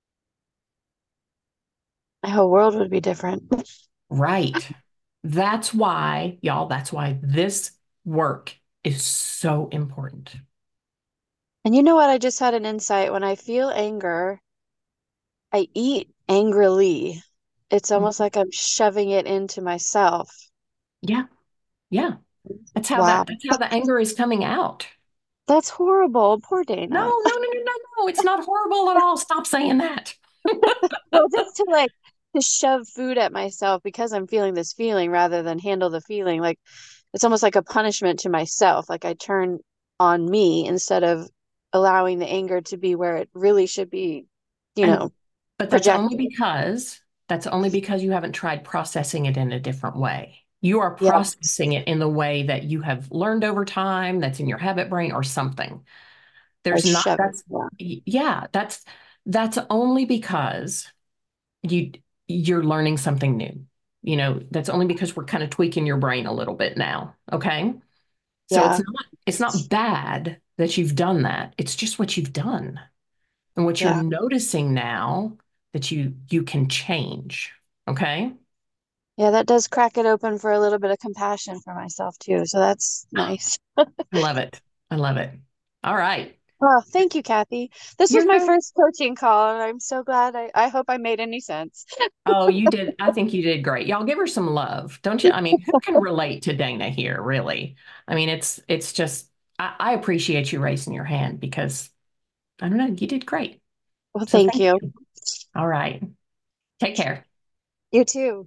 My whole world would be different. Right. That's why, y'all, that's why this work is so important. And you know what? I just had an insight. When I feel anger, I eat angrily. It's almost like I'm shoving it into myself. Yeah. Yeah. That's how Wow. that that's how the anger is coming out. That's horrible. Poor No, Dana. no, no, no, no, no. It's not horrible at all. Stop saying that. Well, just to like to shove food at myself because I'm feeling this feeling rather than handle the feeling. Like it's almost like a punishment to myself. Like I turn on me instead of allowing the anger to be where it really should be, you And know, but that's only projected. because that's only because you haven't tried processing it in a different way. You are Yes, processing it in the way that you have learned over time, that's in your habit brain or something. I There's not shove it. that's Yeah. yeah, that's that's only because you you're learning something new. You know, that's only because we're kind of tweaking your brain a little bit now, okay? So it's Yeah. not it's not bad that you've done that. It's just what you've done. And what you're Yeah. noticing now that you you can change. Okay? Yeah, that does crack it open for a little bit of compassion for myself too. So that's nice. I love it. I love it. All right. Oh, thank you, Kathy. This was You're my very, first coaching call, and I'm so glad. I, I hope I made any sense. oh, you did. I think you did great. Y'all give her some love, don't you? I mean, who can relate to Dana here, really? I mean, it's it's just I, I appreciate you raising your hand because I don't know, you did great. Well, So thank thank you. you. All right. Take care. You too.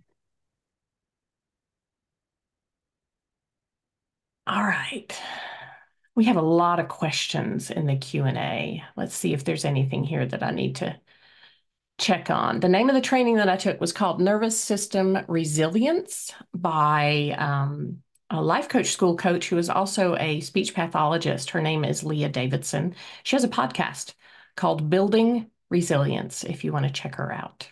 All right. We have a lot of questions in the Q and A. Let's see if there's anything here that I need to check on. The name of the training that I took was called Nervous System Resilience by um, a life coach school coach who is also a speech pathologist. Her name is Leah Davidson. She has a podcast called Building Resilience if you want to check her out.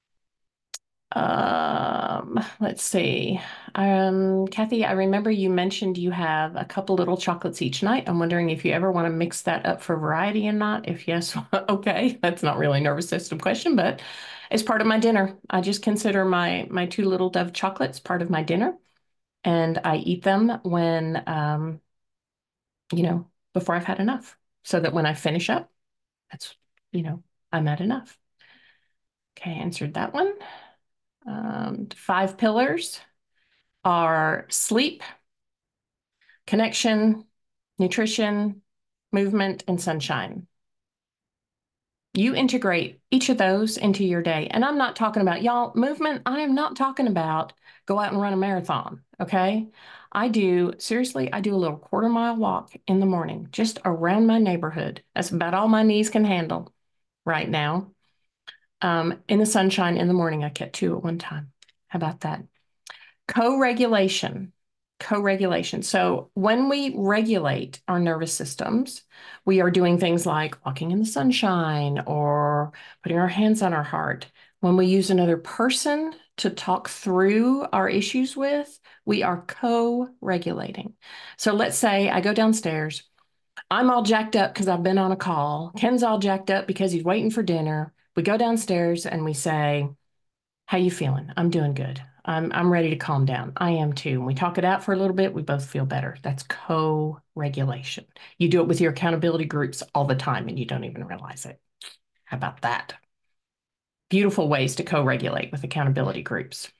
Um, let's see. Um, Kathy, I remember you mentioned you have a couple little chocolates each night. I'm wondering if you ever want to mix that up for variety and not. If yes, okay. That's not really a nervous system question, but it's part of my dinner. I just consider my my two little Dove chocolates part of my dinner, and I eat them when um, you know, before I've had enough, so that when I finish up, that's, you know, I'm at enough. Okay, answered that one. Um, five pillars are sleep, connection, nutrition, movement, and sunshine. You integrate each of those into your day. And I'm not talking about, y'all, movement. I am not talking about go out and run a marathon, okay? I do, seriously, I do a little quarter mile walk in the morning, just around my neighborhood. That's about all my knees can handle right now. Um, in the sunshine in the morning, I get two at one time. How about that? Co-regulation, co-regulation. So when we regulate our nervous systems, we are doing things like walking in the sunshine or putting our hands on our heart. When we use another person to talk through our issues with, we are co-regulating. So let's say I go downstairs. I'm all jacked up because I've been on a call. Ken's all jacked up because he's waiting for dinner. We go downstairs and we say, how you feeling? I'm doing good. I'm I'm ready to calm down. I am too. And we talk it out for a little bit. We both feel better. That's co-regulation. You do it with your accountability groups all the time and you don't even realize it. How about that? Beautiful ways to co-regulate with accountability groups.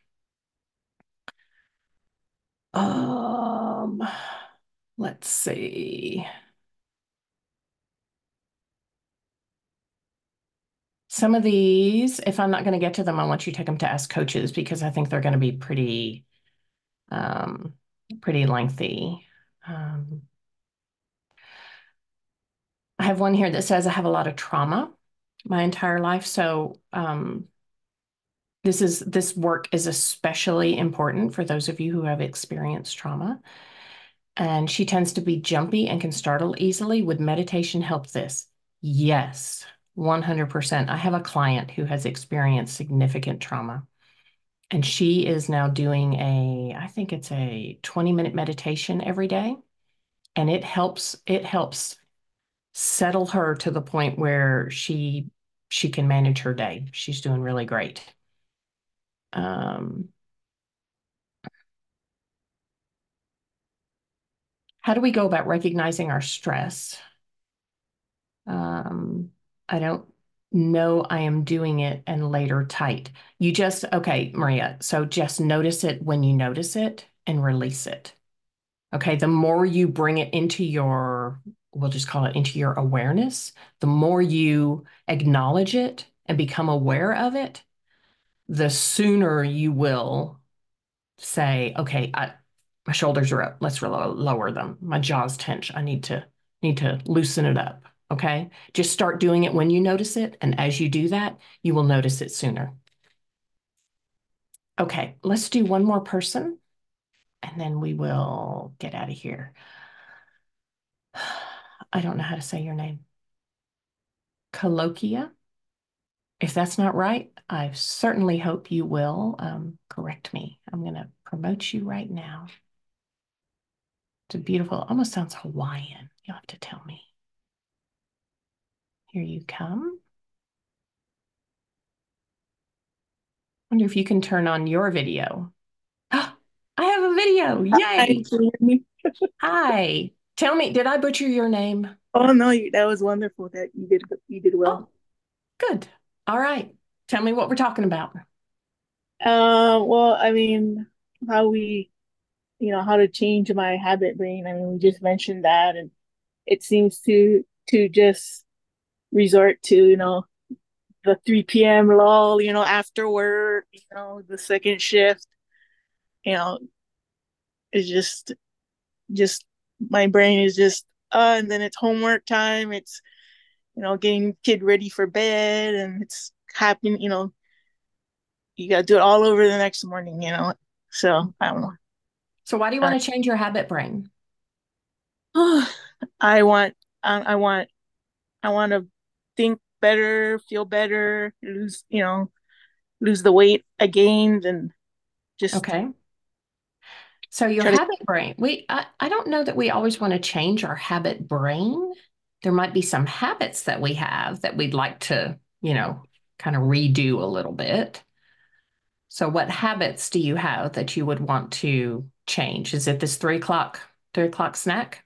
Um, let's see. Some of these, if I'm not going to get to them, I want you to take them to Ask Coaches because I think they're going to be pretty, um, pretty lengthy. Um, I have one here that says I have a lot of trauma my entire life. So um, this is this work is especially important for those of you who have experienced trauma. And she tends to be jumpy and can startle easily. Would meditation help this? Yes, one hundred percent. I have a client who has experienced significant trauma. And she is now doing a, I think it's a twenty minute meditation every day. And it helps, it helps settle her to the point where she she can manage her day. She's doing really great. Um, how do we go about recognizing our stress? Um, I don't know I am doing it and later tight. You just, okay, Maria, so just notice it when you notice it and release it. Okay, the more you bring it into your, we'll just call it into your awareness, the more you acknowledge it and become aware of it, the sooner you will say, okay, I, my shoulders are up. Let's lower them. My jaw's tense. I need to need to loosen it up. Okay. Just start doing it when you notice it. And as you do that, you will notice it sooner. Okay, let's do one more person and then we will get out of here. I don't know how to say your name. Colloquia. If that's not right, I certainly hope you will um, correct me. I'm going to promote you right now. It's a beautiful, almost sounds Hawaiian. You'll have to tell me. Here you come. Wonder if you can turn on your video. I have a video. Hi, Yay. can you hear me? Hi. Tell me, did I butcher your name? Oh no, you, that was wonderful. That you did you did well. Oh, good. All right. Tell me what we're talking about. Um, well, I mean, how we, you know, how to change my habit brain. I mean, we just mentioned that, and it seems to to just resort to, you know, the three p m lull, you know, after work, you know, the second shift, you know, it's just just my brain is just uh and then it's homework time, it's you know, getting kid ready for bed and it's happening, you know, you gotta do it all over the next morning, you know. So I don't know. So why do you Uh, want to change your habit brain? I want I, I want I want to think better, feel better, lose, you know, lose the weight I gained and just Okay. So your try to. habit brain, we I, I don't know that we always want to change our habit brain. There might be some habits that we have that we'd like to, you know, kind of redo a little bit. So what habits do you have that you would want to change? Is it this three o'clock, three o'clock snack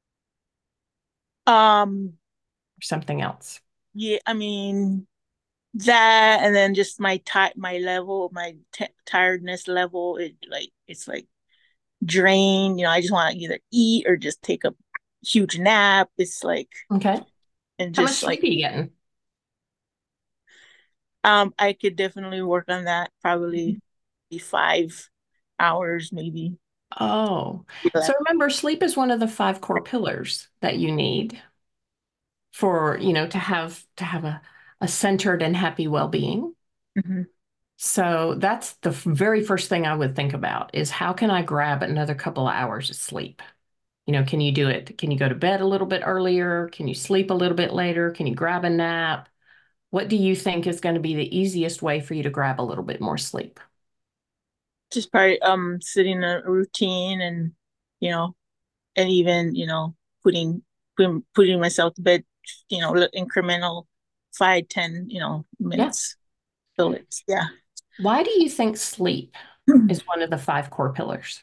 Um, or something else? yeah, I mean that, and then just my ti my level, my t tiredness level, it like it's like drained. You know, I just want to either eat or just take a huge nap. It's like Okay. and How much just like sleep are you getting? um, I could definitely work on that. Probably be five hours, maybe. Oh, so remember, sleep is one of the five core pillars that you need for, you know, to have to have a, a centered and happy well-being. Mm-hmm. So that's the very first thing I would think about is how can I grab another couple of hours of sleep? You know, can you do it? Can you go to bed a little bit earlier? Can you sleep a little bit later? Can you grab a nap? What do you think is going to be the easiest way for you to grab a little bit more sleep? Just probably um setting a routine and you know and even you know putting putting, putting myself to bed, you know, incremental five ten you know Yeah. minutes till it's yeah. Why do you think sleep is one of the five core pillars?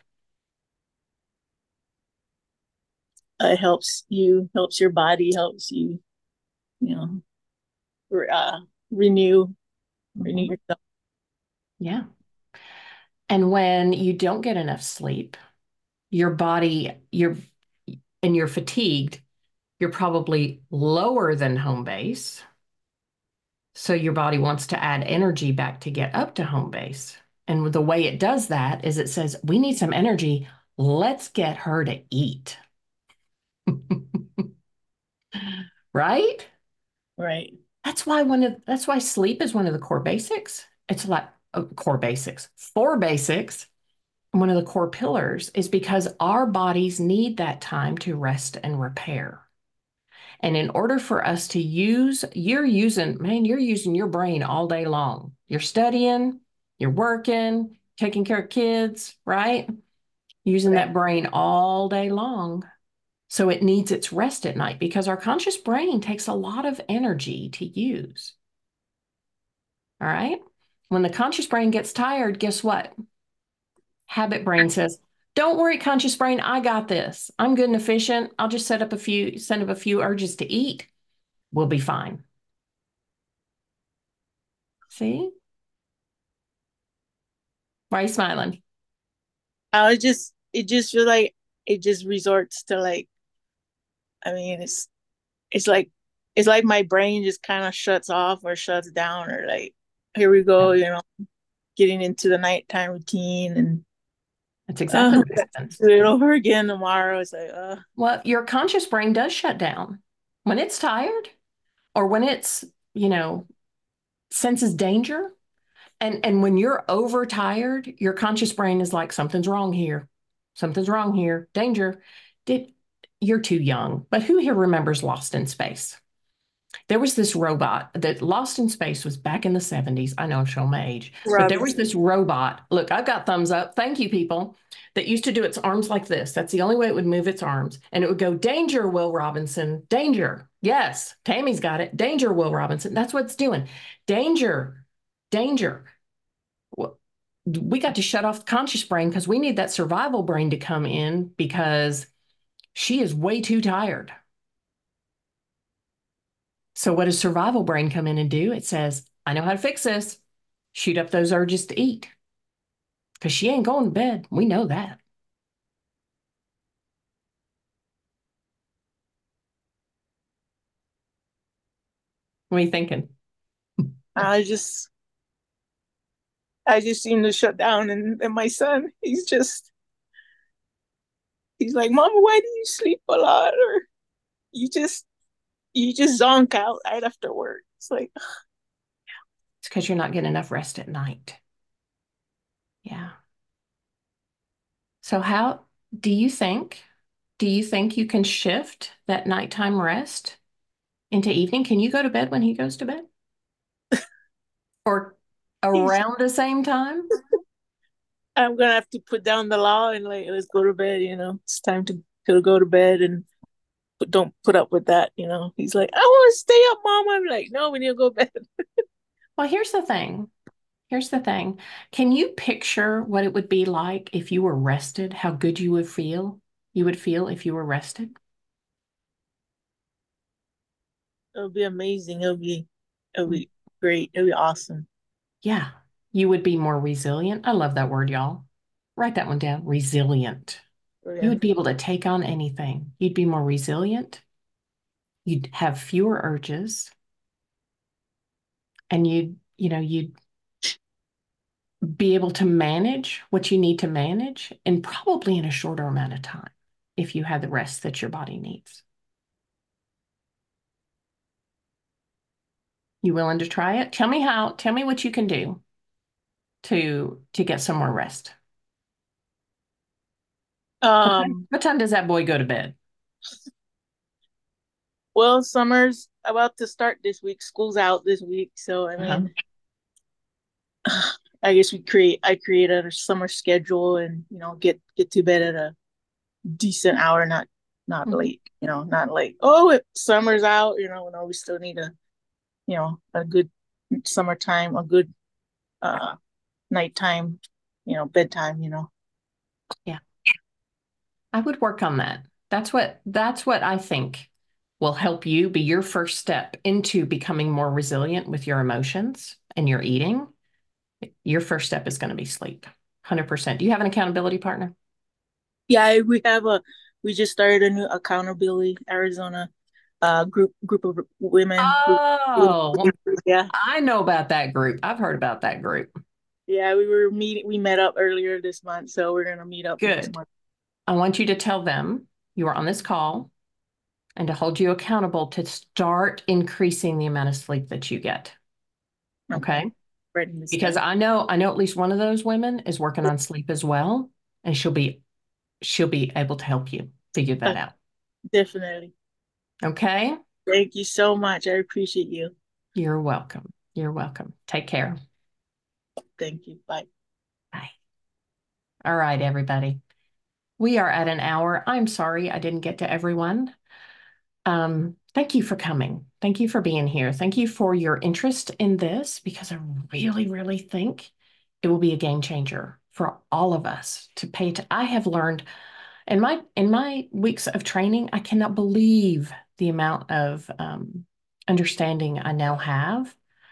It helps you, helps your body, helps you, you know, re- uh, renew renew Mhm. yourself. Yeah. And when you don't get enough sleep, your body, you're and you're fatigued, you're probably lower than home base. So your body wants to add energy back to get up to home base. And the way it does that is it says, we need some energy. Let's get her to eat. Right? Right. That's why one of that's why sleep is one of the core basics. It's like uh, core basics. Four basics, one of the core pillars is because our bodies need that time to rest and repair. And in order for us to use, you're using, man, you're using your brain all day long. You're studying, you're working, taking care of kids, right? Using Right. that brain all day long. So it needs its rest at night because our conscious brain takes a lot of energy to use. All right. When the conscious brain gets tired, guess what? Habit brain says, don't worry, conscious brain, I got this. I'm good and efficient. I'll just set up a few, send up a few urges to eat. We'll be fine. See? Why are you smiling? I was just it just feel like it just resorts to like I mean it's it's like it's like my brain just kind of shuts off or shuts down or like here we Yeah, go, you know, getting into the nighttime routine and that's uh exactly what happens. do it over again tomorrow. It's like uh Well, your conscious brain does shut down when it's tired or when it's, you know, senses danger. And and when you're overtired, your conscious brain is like, something's wrong here. Something's wrong here. Danger. Did you're too young, but who here remembers Lost in Space? There was this robot that Lost in Space was back in the seventies. I know I'm showing my age, but there was Robinson. this robot. Look, I've got thumbs up. Thank you, people. That used to do its arms like this. That's the only way it would move its arms. And it would go, danger, Will Robinson, danger. Yes, Tammy's got it. Danger, Will Robinson. That's what it's doing. Danger, danger. Well, we got to shut off the conscious brain because we need that survival brain to come in because she is way too tired. So what does survival brain come in and do? It says, I know how to fix this. Shoot up those urges to eat because she ain't going to bed. We know that. What are you thinking? I just I just seem to shut down, and, and my son, he's just he's like, Mama, why do you sleep a lot? Or you just you just zonk out right after work. It's like, It's because you're not getting enough rest at night. Yeah. So how do you think, do you think you can shift that nighttime rest into evening? Can you go to bed when he goes to bed? Or he's around the same time? I'm gonna have to put down the law and like let's go to bed, you know. It's time to, to go to bed and put, don't put up with that, you know. He's like, I want to stay up, Mom. I'm like, no, we need to go to bed. Well, here's the thing. Here's the thing. Can you picture what it would be like if you were rested? How good you would feel? You would feel if you were rested? It'll be amazing. It'll be it'll be great. It'll be awesome. Yeah. You would be more resilient. I love that word, y'all. Write that one down. Resilient. You would Brilliant. be able to take on anything. You'd be more resilient. You'd have fewer urges. And you'd, you know, you'd be able to manage what you need to manage and probably in a shorter amount of time if you had the rest that your body needs. You willing to try it? Tell me how, tell me what you can do to to get some more rest. What time, Um, what time does that boy go to bed? well, summer's about to start this week. School's out this week, so I Uh-huh. mean, I guess we create I create a summer schedule and you know get get to bed at a decent hour, not not Mhm. late, you know, not late. Oh, it, summer's out, you know, no, we still need a you know a good summertime, a good uh nighttime, you know, bedtime, you know. Yeah, I would work on that. That's what that's what I think will help you be your first step into becoming more resilient with your emotions and your eating. Your first step is going to be sleep. one hundred percent. Do you have an accountability partner? Yeah, we have a we just started a new accountability Arizona uh group group of women. Oh, Yeah. I know about that group. I've heard about that group. Yeah, we were meeting we met up earlier this month, so we're gonna meet up next Good. month. I want you to tell them you are on this call and to hold you accountable to start increasing the amount of sleep that you get. Okay. Okay? Writing this Because down. I know I know at least one of those women is working on sleep as well, and she'll be she'll be able to help you figure Uh, that out. definitely. Okay? Thank you so much. I appreciate you. You're welcome. You're welcome. Take care. Thank you. Bye. Bye. All right, everybody. We are at an hour. I'm sorry I didn't get to everyone. Um, thank you for coming. Thank you for being here. Thank you for your interest in this because I really, really think it will be a game changer for all of us to pay to. I have learned in my in my weeks of training, I cannot believe the amount of um, understanding I now have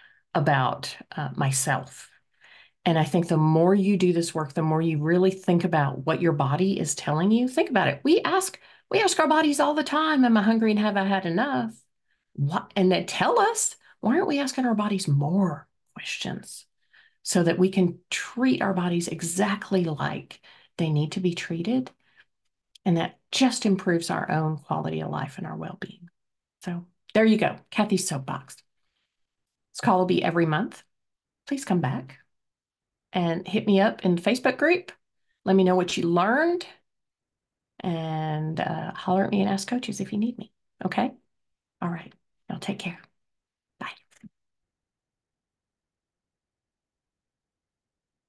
about uh, myself. And I think the more you do this work, the more you really think about what your body is telling you. Think about it. We ask, we ask our bodies all the time, am I hungry and have I had enough? What? And they tell us, why aren't we asking our bodies more questions so that we can treat our bodies exactly like they need to be treated? And that just improves our own quality of life and our well-being. So there you go, Kathy's Soapbox. This call will be every month. Please come back and hit me up in the Facebook group. Let me know what you learned and uh, holler at me and ask coaches if you need me. Okay? All right. Y'all take care.